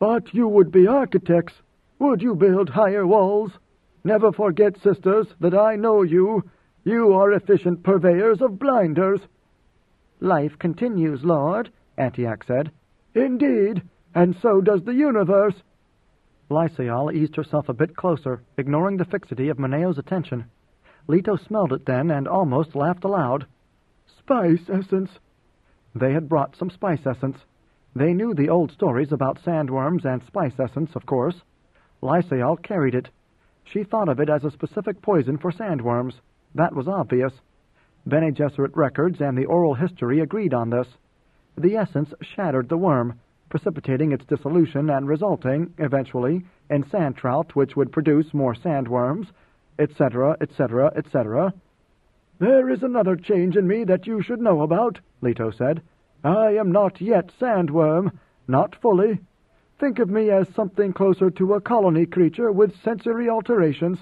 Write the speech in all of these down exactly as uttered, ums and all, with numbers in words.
But you would be architects. Would you build higher walls? Never forget, sisters, that I know you. You are efficient purveyors of blinders. Life continues, Lord, Antioch said. Indeed, and so does the universe. Lysaol eased herself a bit closer, ignoring the fixity of Meneo's attention. Leto smelled it then and almost laughed aloud. Spice essence. They had brought some spice essence. They knew the old stories about sandworms and spice essence, of course. Lysaol carried it. She thought of it as a specific poison for sandworms. That was obvious. Bene Gesserit records and the oral history agreed on this. The essence shattered the worm, precipitating its dissolution and resulting, eventually, in sand trout which would produce more sandworms, et cetera, et cetera, et cetera. There is another change in me that you should know about, Leto said. I am not yet sandworm, not fully. Think of me as something closer to a colony creature with sensory alterations.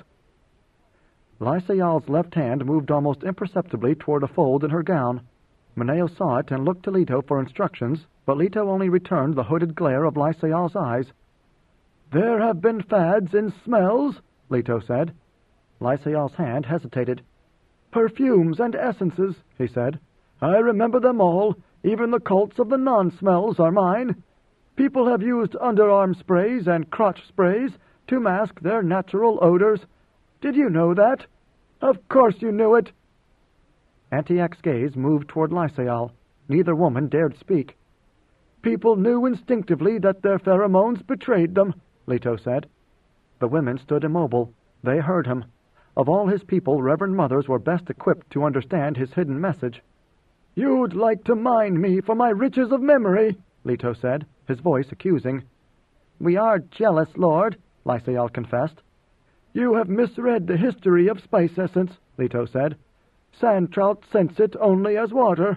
Lysaol's left hand moved almost imperceptibly toward a fold in her gown. Meneo saw it and looked to Leto for instructions, but Leto only returned the hooded glare of Lysaol's eyes. There have been fads in smells, Leto said. Lysaol's hand hesitated. Perfumes and essences, he said. I remember them all. Even the cults of the non-smells are mine. People have used underarm sprays and crotch sprays to mask their natural odors. Did you know that? Of course you knew it. Antioch's gaze moved toward Lysaol. Neither woman dared speak. People knew instinctively that their pheromones betrayed them, Leto said. The women stood immobile. They heard him. Of all his people, Reverend Mothers were best equipped to understand his hidden message. You'd like to mine me for my riches of memory, Leto said, his voice accusing. We are jealous, Lord, Lysaol confessed. You have misread the history of spice essence, Leto said. Sand trout sense it only as water.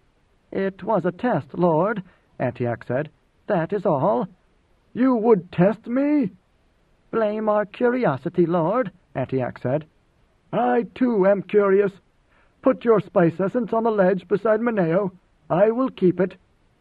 It was a test, Lord, Antioch said. That is all. You would test me? Blame our curiosity, Lord, Antioch said. I, too, am curious. Put your spice essence on the ledge beside Meneo. I will keep it.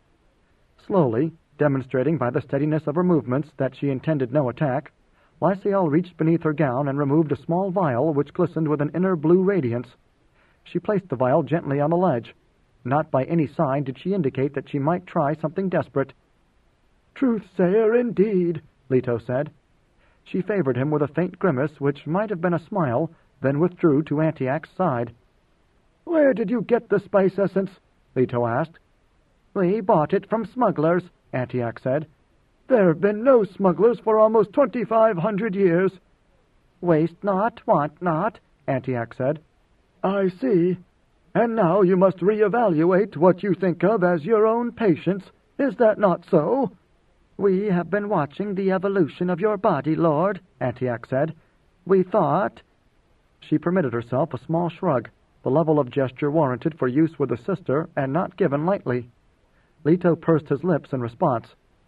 Slowly, demonstrating by the steadiness of her movements that she intended no attack, Lysaol reached beneath her gown and removed a small vial which glistened with an inner blue radiance. She placed the vial gently on the ledge. Not by any sign did she indicate that she might try something desperate. Truth-sayer indeed, Leto said. She favored him with a faint grimace which might have been a smile, then withdrew to Antioch's side. Where did you get the spice essence? Leto asked. We bought it from smugglers, Antioch said. There have been no smugglers for almost twenty-five hundred years. Waste not, want not, Antioch said. I see. And now you must reevaluate what you think of as your own patience. Is that not so? We have been watching the evolution of your body, Lord, Antioch said. We thought... She permitted herself a small shrug, the level of gesture warranted for use with a sister and not given lightly. Leto pursed his lips in response.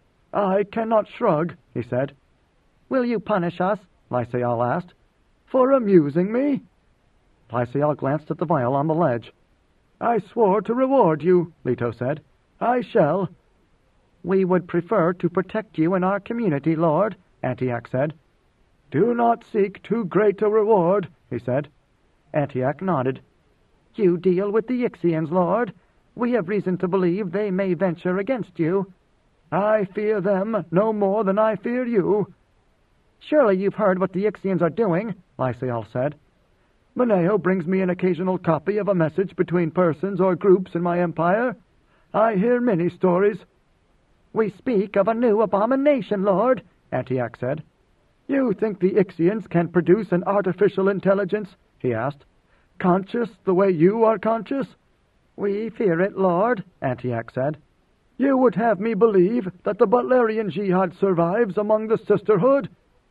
I cannot shrug, he said. Will you punish us? Lysaol asked. For amusing me? Lysaol glanced at the vial on the ledge. I swore to reward you, Leto said. I shall. We would prefer to protect you in our community, Lord, Antioch said. Do not seek too great a reward, he said. Antioch nodded. You deal with the Ixians, Lord. We have reason to believe they may venture against you. I fear them no more than I fear you. Surely you've heard what the Ixians are doing, Lysaol said. Meneo brings me an occasional copy of a message between persons or groups in my empire. I hear many stories. We speak of a new abomination, Lord, Antioch said. You think the Ixians can produce an artificial intelligence? He asked. Conscious the way you are conscious? We fear it, Lord, Antioch said. You would have me believe that the Butlerian Jihad survives among the sisterhood?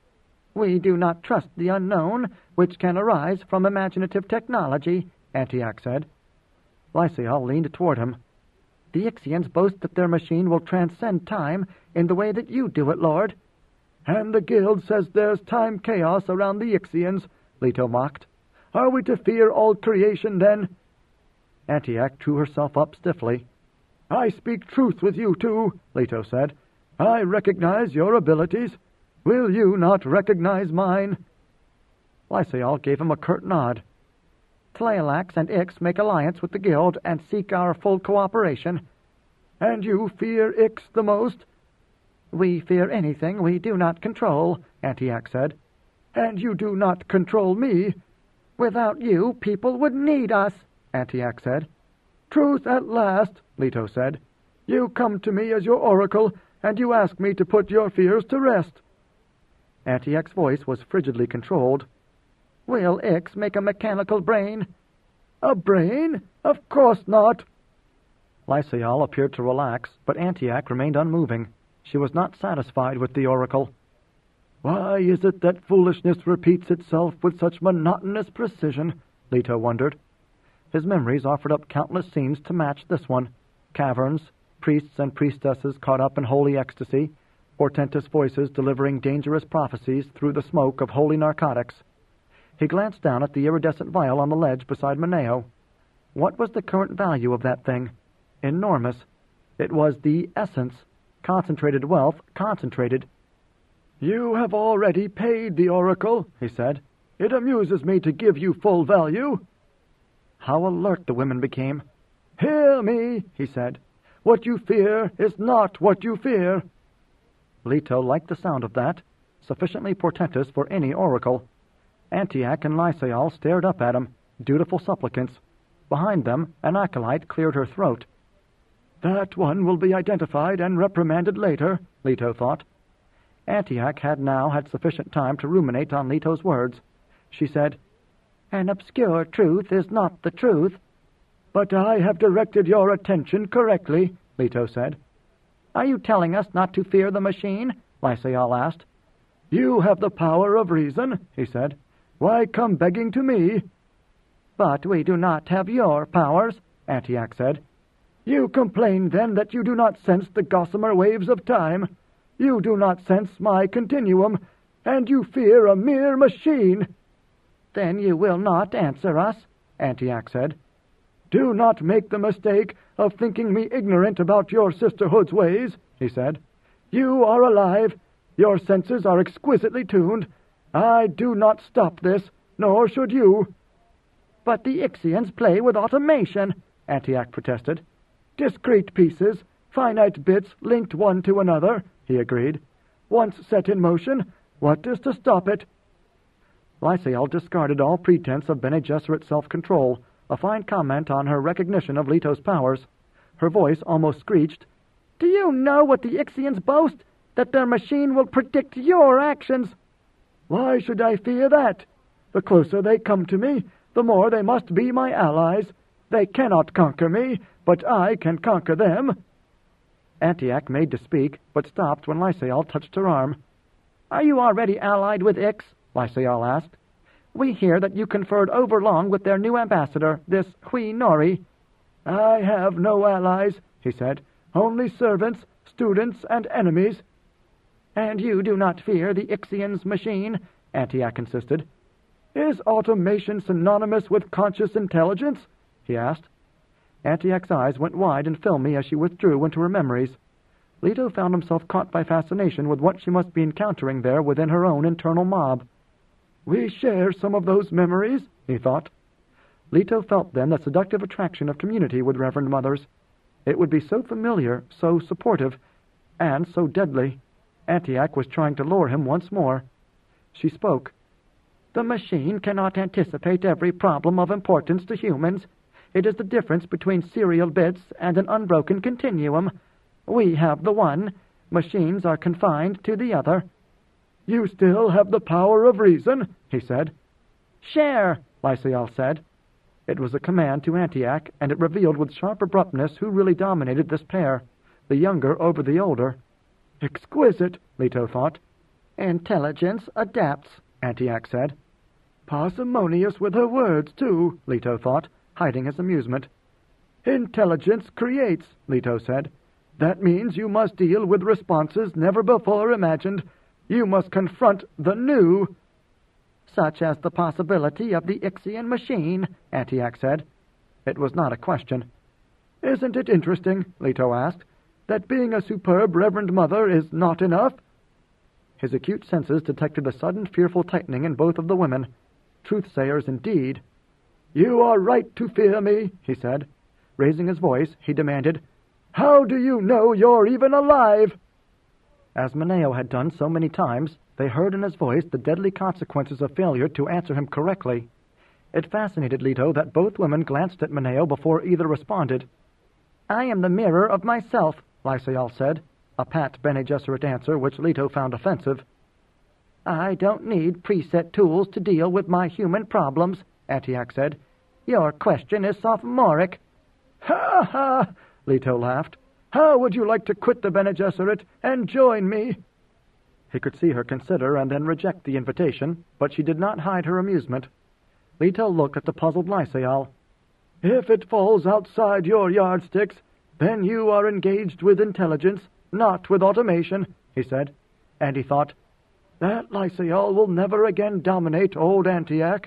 We do not trust the unknown, which can arise from imaginative technology, Antioch said. Lysaol leaned toward him. The Ixians boast that their machine will transcend time in the way that you do it, Lord. And the Guild says there's time chaos around the Ixians, Leto mocked. Are we to fear all creation, then? Antioch drew herself up stiffly. I speak truth with you, too, Leto said. I recognize your abilities. Will you not recognize mine?" Lysaol gave him a curt nod. "Tlailax and Ix make alliance with the Guild and seek our full cooperation." "And you fear Ix the most?" "We fear anything we do not control," Antiac said. "And you do not control me?" "Without you, people would need us," Antiac said. "Truth at last," Leto said. "You come to me as your oracle, and you ask me to put your fears to rest." Antiac's voice was frigidly controlled. "Will Ix make a mechanical brain?" "A brain? Of course not." Lysaol appeared to relax, but Antiac remained unmoving. She was not satisfied with the oracle. "Why is it that foolishness repeats itself with such monotonous precision?" Leto wondered. His memories offered up countless scenes to match this one. Caverns, priests and priestesses caught up in holy ecstasy, portentous voices delivering dangerous prophecies through the smoke of holy narcotics. He glanced down at the iridescent vial on the ledge beside Mineo. What was the current value of that thing? Enormous. It was the essence. Concentrated wealth, concentrated. "You have already paid the oracle," he said. "It amuses me to give you full value." How alert the women became. "Hear me," he said. "What you fear is not what you fear." Leto liked the sound of that, sufficiently portentous for any oracle. Antiac and Lysaol stared up at him, dutiful supplicants. Behind them, an acolyte cleared her throat. "That one will be identified and reprimanded later," Leto thought. Antiac had now had sufficient time to ruminate on Leto's words. She said, "An obscure truth is not the truth." "But I have directed your attention correctly," Leto said. "Are you telling us not to fear the machine?" Lysaol asked. "You have the power of reason," he said. "Why come begging to me?" "But we do not have your powers," Antiac said. "You complain, then, that you do not sense the gossamer waves of time. You do not sense my continuum, and you fear a mere machine." "Then you will not answer us," Antiac said. "Do not make the mistake of thinking me ignorant about your sisterhood's ways," he said. "You are alive. Your senses are exquisitely tuned. I do not stop this, nor should you." "But the Ixians play with automation," Antiac protested. "Discrete pieces, finite bits linked one to another," he agreed. "Once set in motion, what is to stop it?" Lysaol discarded all pretense of Bene Gesserit self-control, a fine comment on her recognition of Leto's powers. Her voice almost screeched. "Do you know what the Ixians boast? That their machine will predict your actions." "Why should I fear that? The closer they come to me, the more they must be my allies. They cannot conquer me, but I can conquer them." Antiac made to speak, but stopped when Lysaol touched her arm. "Are you already allied with Ix?" Lysaol asked. "We hear that you conferred overlong with their new ambassador, this Hui Nori." "I have no allies," he said. "Only servants, students, and enemies." "And you do not fear the Ixian's machine?" Antiac insisted. "Is automation synonymous with conscious intelligence?" he asked. Antiac's eyes went wide and filmy as she withdrew into her memories. Leto found himself caught by fascination with what she must be encountering there within her own internal mob. "We share some of those memories," he thought. Leto felt then the seductive attraction of community with Reverend Mothers. It would be so familiar, so supportive, and so deadly. Antiac was trying to lure him once more. She spoke. "The machine cannot anticipate every problem of importance to humans. It is the difference between serial bits and an unbroken continuum. We have the one. Machines are confined to the other." "You still have the power of reason," he said. "Share," Lysaol said. It was a command to Antiac, and it revealed with sharp abruptness who really dominated this pair, the younger over the older. "Exquisite," Leto thought. "Intelligence adapts," Antiac said. "Parsimonious with her words, too," Leto thought, hiding his amusement. "Intelligence creates," Leto said. "That means you must deal with responses never before imagined. You must confront the new." "Such as the possibility of the Ixian machine," Antiac said. It was not a question. "Isn't it interesting," Leto asked, that being a superb Reverend Mother is not enough?" His acute senses detected a sudden fearful tightening in both of the women. Truth-sayers indeed. "You are right to fear me," he said. Raising his voice, he demanded, "How do you know you're even alive?" As Meneo had done so many times, they heard in his voice the deadly consequences of failure to answer him correctly. It fascinated Leto that both women glanced at Meneo before either responded. "I am the mirror of myself," Lysael said, a pat Bene Gesserit answer which Leto found offensive. "I don't need preset tools to deal with my human problems," Antioch said. "Your question is sophomoric." "Ha ha!" Leto laughed. "How would you like to quit the Bene Gesserit and join me?" He could see her consider and then reject the invitation, but she did not hide her amusement. Leto looked at the puzzled Lysael. "If it falls outside your yardsticks, then you are engaged with intelligence, not with automation," he said. And he thought, "That Lysael will never again dominate old Antioch."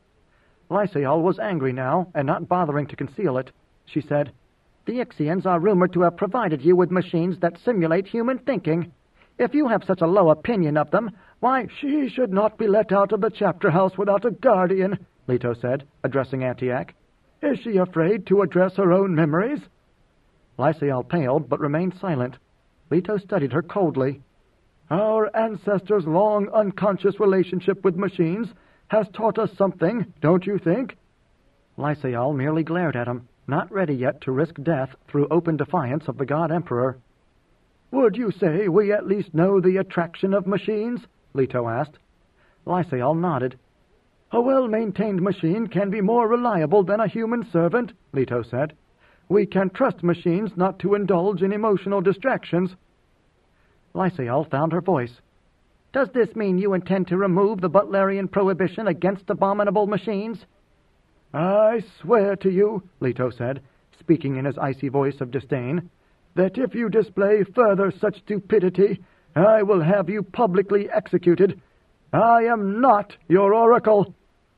Lysael was angry now, and not bothering to conceal it. She said, "The Ixians are rumored to have provided you with machines that simulate human thinking. If you have such a low opinion of them, why—" "She should not be let out of the chapter house without a guardian," Leto said, addressing Antioch. "Is she afraid to address her own memories?" Lysael paled, but remained silent. Leto studied her coldly. "Our ancestors' long unconscious relationship with machines has taught us something, don't you think?" Lysael merely glared at him, not ready yet to risk death through open defiance of the God Emperor. "Would you say we at least know the attraction of machines?" Leto asked. Lysael nodded. "A well-maintained machine can be more reliable than a human servant," Leto said. "We can trust machines not to indulge in emotional distractions." Lysael found her voice. "Does this mean you intend to remove the Butlerian prohibition against abominable machines?" "I swear to you," Leto said, speaking in his icy voice of disdain, "that if you display further such stupidity, I will have you publicly executed. I am not your oracle."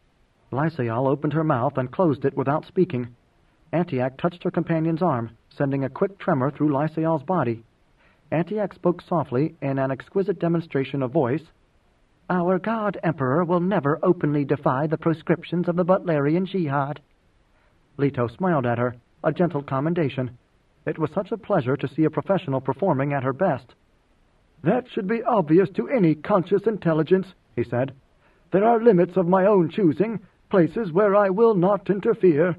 Lysael opened her mouth and closed it without speaking. Antioch touched her companion's arm, sending a quick tremor through Lysael's body. Antioch spoke softly in an exquisite demonstration of voice. "Our God Emperor will never openly defy the proscriptions of the Butlerian Jihad." Leto smiled at her, a gentle commendation. It was such a pleasure to see a professional performing at her best. "That should be obvious to any conscious intelligence," he said. "There are limits of my own choosing, places where I will not interfere."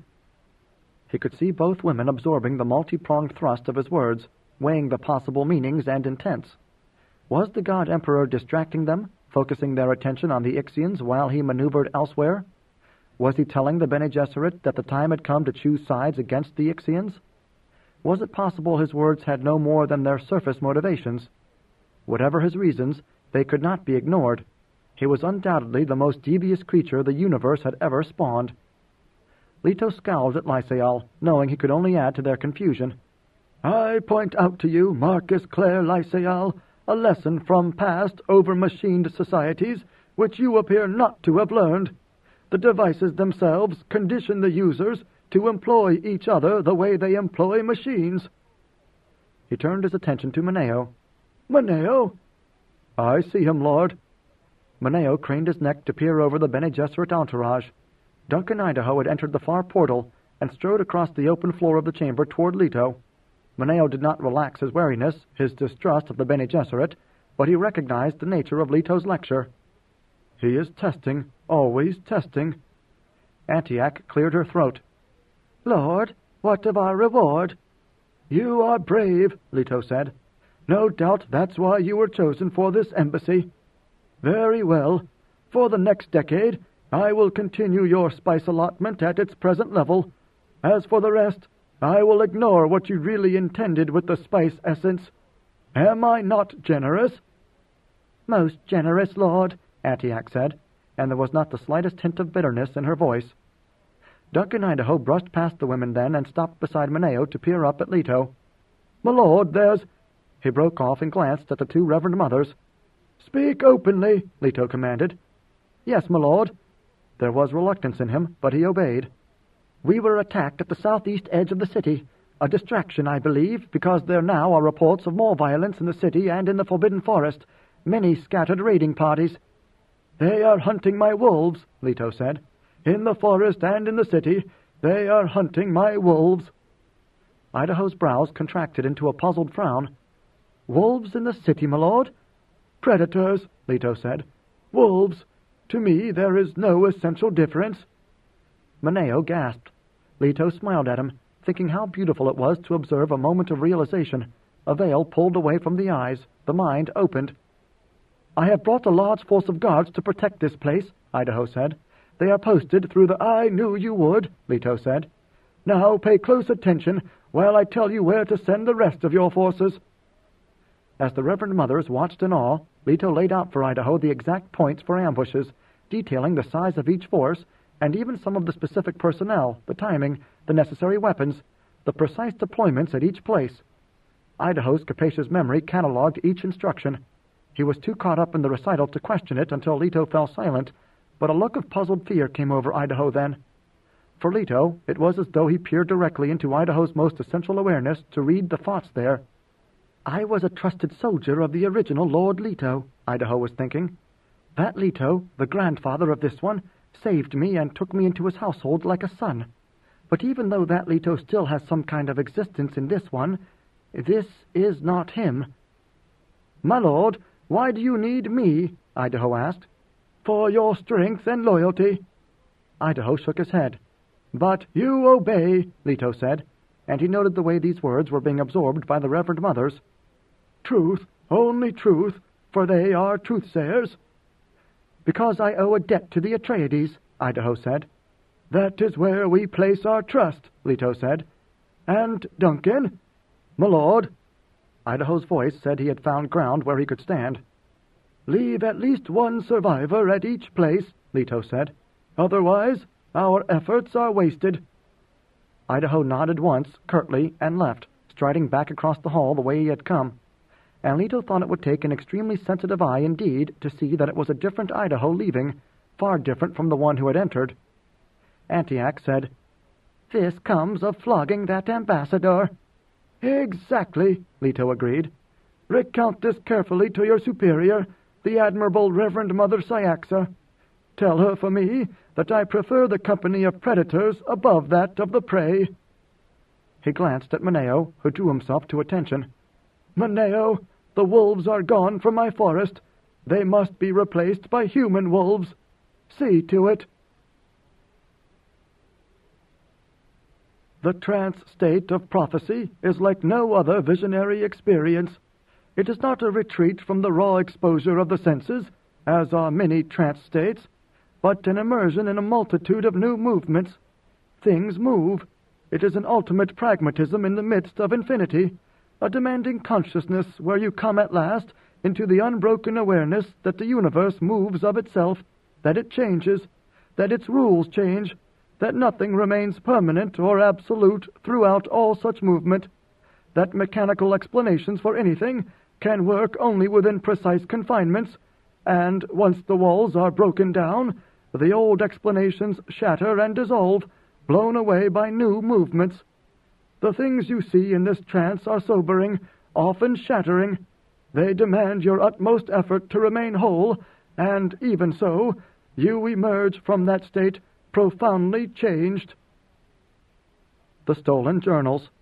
He could see both women absorbing the multi-pronged thrust of his words, weighing the possible meanings and intents. Was the God Emperor distracting them, focusing their attention on the Ixians while he maneuvered elsewhere? Was he telling the Bene Gesserit that the time had come to choose sides against the Ixians? Was it possible his words had no more than their surface motivations? Whatever his reasons, they could not be ignored. He was undoubtedly the most devious creature the universe had ever spawned. Leto scowled at Lysael, knowing he could only add to their confusion. "I point out to you, Marcus Clare Lysael, a lesson from past over-machined societies which you appear not to have learned. The devices themselves condition the users to employ each other the way they employ machines." He turned his attention to Meneo. "Meneo?" "I see him, Lord." Meneo craned his neck to peer over the Bene Gesserit entourage. Duncan Idaho had entered the far portal and strode across the open floor of the chamber toward Leto. Meneo did not relax his wariness, his distrust of the Bene Gesserit, but he recognized the nature of Leto's lecture. "He is testing, always testing." Antioch cleared her throat. "Lord, what of our reward?" "You are brave," Leto said. "No doubt that's why you were chosen for this embassy. Very well. For the next decade, I will continue your spice allotment at its present level. As for the rest, I will ignore what you really intended with the spice essence. Am I not generous?" "Most generous, Lord," Antioch said, and there was not the slightest hint of bitterness in her voice. Duncan Idaho brushed past the women then and stopped beside Meneo to peer up at Leto. "My lord, there's—" He broke off and glanced at the two Reverend Mothers. "Speak openly," Leto commanded. "Yes, my lord." There was reluctance in him, but he obeyed. "We were attacked at the southeast edge of the city. A distraction, I believe, because there now are reports of more violence in the city and in the Forbidden Forest. Many scattered raiding parties." "They are hunting my wolves," Leto said. "In the forest and in the city, they are hunting my wolves." Idaho's brows contracted into a puzzled frown. "Wolves in the city, my lord?" "Predators," Leto said. "Wolves. To me there is no essential difference." Mineo gasped. Leto smiled at him, thinking how beautiful it was to observe a moment of realization. A veil pulled away from the eyes, the mind opened. "I have brought a large force of guards to protect this place," Idaho said. "They are posted through the—" "I knew you would," Leto said. "Now pay close attention while I tell you where to send the rest of your forces." As the Reverend Mothers watched in awe, Leto laid out for Idaho the exact points for ambushes, detailing the size of each force, and even some of the specific personnel, the timing, the necessary weapons, the precise deployments at each place. Idaho's capacious memory catalogued each instruction. He was too caught up in the recital to question it until Leto fell silent, but a look of puzzled fear came over Idaho then. For Leto, it was as though he peered directly into Idaho's most essential awareness to read the thoughts there. "I was a trusted soldier of the original Lord Leto," Idaho was thinking. "That Leto, the grandfather of this one, saved me and took me into his household like a son. But even though that Leto still has some kind of existence in this one, this is not him." "My lord, why do you need me?" Idaho asked. "For your strength and loyalty." Idaho shook his head. "But you obey," Leto said, and he noted the way these words were being absorbed by the Reverend Mothers. "Truth, only truth, for they are truth-sayers." "Because I owe a debt to the Atreides," Idaho said. "That is where we place our trust," Leto said. "And Duncan?" "My lord." Idaho's voice said he had found ground where he could stand. "Leave at least one survivor at each place," Leto said. "Otherwise, our efforts are wasted." Idaho nodded once, curtly, and left, striding back across the hall the way he had come. And Leto thought it would take an extremely sensitive eye indeed to see that it was a different Idaho leaving, far different from the one who had entered. Antiac said, "This comes of flogging that ambassador." "Exactly," Leto agreed. "Recount this carefully to your superior, the Admirable Reverend Mother Cyaxa. Tell her for me that I prefer the company of predators above that of the prey." He glanced at Mineo, who drew himself to attention. "Mineo, the wolves are gone from my forest. They must be replaced by human wolves. See to it." The trance state of prophecy is like no other visionary experience. It is not a retreat from the raw exposure of the senses, as are many trance states, but an immersion in a multitude of new movements. Things move. It is an ultimate pragmatism in the midst of infinity, a demanding consciousness where you come at last into the unbroken awareness that the universe moves of itself, that it changes, that its rules change, that nothing remains permanent or absolute throughout all such movement, that mechanical explanations for anything can work only within precise confinements, and once the walls are broken down, the old explanations shatter and dissolve, blown away by new movements. The things you see in this trance are sobering, often shattering. They demand your utmost effort to remain whole, and even so, you emerge from that state profoundly changed. The Stolen Journals.